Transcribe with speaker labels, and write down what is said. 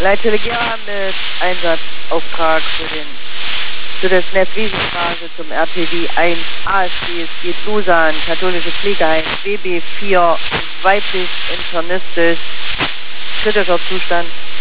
Speaker 1: Leitstelle Gera mit Einsatzauftrag für das Nest-Wiesenstraße zum RTW 1 ASBSG Dusan, katholische Pflegeheim, WB4, weiblich, internistisch, kritischer Zustand.